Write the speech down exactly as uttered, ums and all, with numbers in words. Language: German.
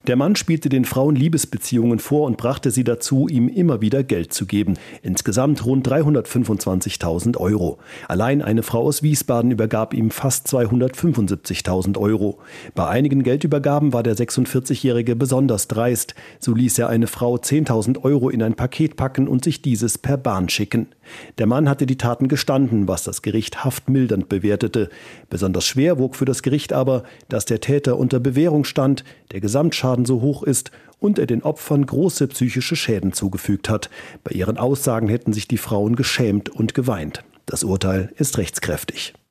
Der Mann spielte den Frauen Liebesbeziehungen vor und brachte sie dazu, ihm immer wieder Geld zu geben. Insgesamt rund dreihundertfünfundzwanzigtausend Euro. Allein eine Frau aus Wiesbaden übergab ihm fast zweihundertfünfundsiebzigtausend Euro. Bei einigen Geldübergaben war der sechsundvierzigjährige besonders dreist. So ließ er eine Frau zehntausend Euro in ein Paket packen und sich dieses per Bahn schicken. Der Mann hatte die Taten gestanden, was das Gericht haftmildernd bewertete. Besonders schwer wog für das Gericht aber, dass der Täter unter Bewährung stand, der Gesamtschaden so hoch ist und er den Opfern große psychische Schäden zugefügt hat. Bei ihren Aussagen hätten sich die Frauen geschämt und geweint. Das Urteil ist rechtskräftig.